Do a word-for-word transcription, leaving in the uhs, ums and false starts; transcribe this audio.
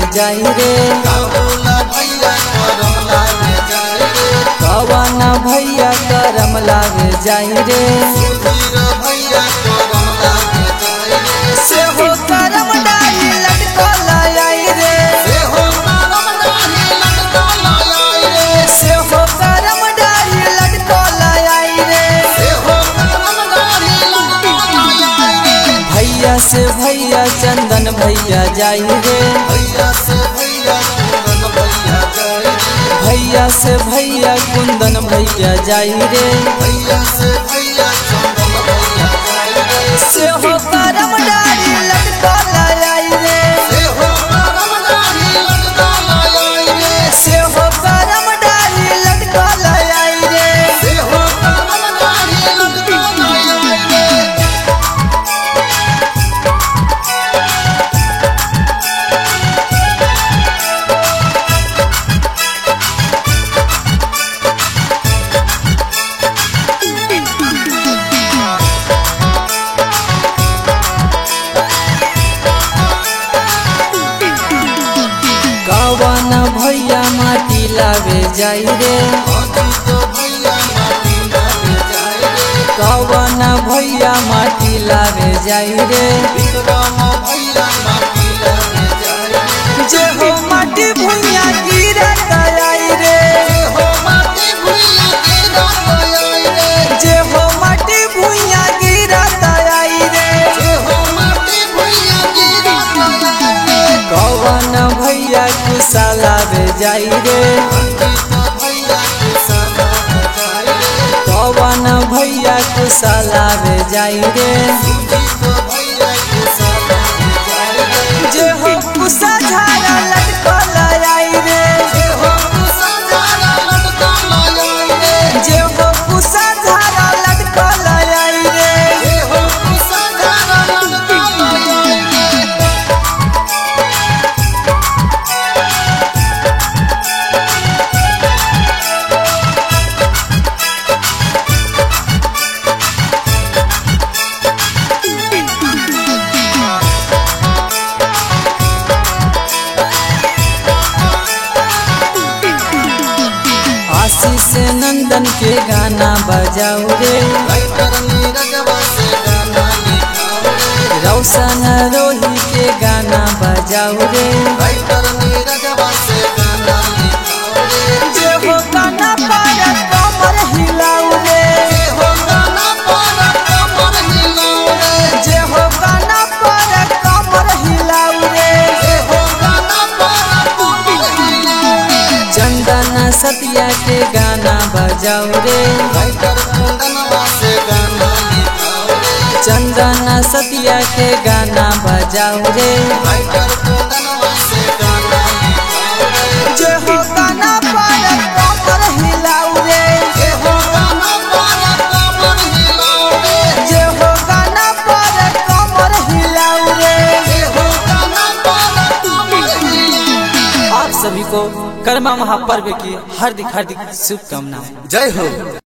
जाई रे कवन भैया करम लागे जाई रे से हो करम डाली लटकल आई रे से हो करम डाली लटकल आई रे भैया से भैया चंदन भैया जाई रे भैया से भैया कुंदन भैया जाई रे से हो करम डाली लटकल आई रे से हो करम डाली लटकल आई रे कवन भैया माटी लावे जाई रे कवन भैया माटी लावे जाई रे जे हो माटी भुइया गिरत आई रे जे हो माटी भुइया गिरत आई रे कवन भैया कुशलावे जाई रे कवन भैया कुशलावे जाई रे जे हो कुशा झारा लटकल आई रे जे हो कुशा झारा लटकल आई रे आशीष नंदन के गाना बजाओ रे रौशन रोही के गाना बजाओ रे जे हो गाना पर कमर हिलाओ रे जे हो गाना पर कमर हिलाओ रे चंदन सतिया के गाना बजाओ रे चंदन सतिया के गाना बजाओ रे जे हो गाना पर कमर हिलाओ रे जे हो गाना पर कमर हिलाओ रे आप सभी को कर्मा महापर्व की हार्दिक हार्दिक शुभकामनाएं। जय हो।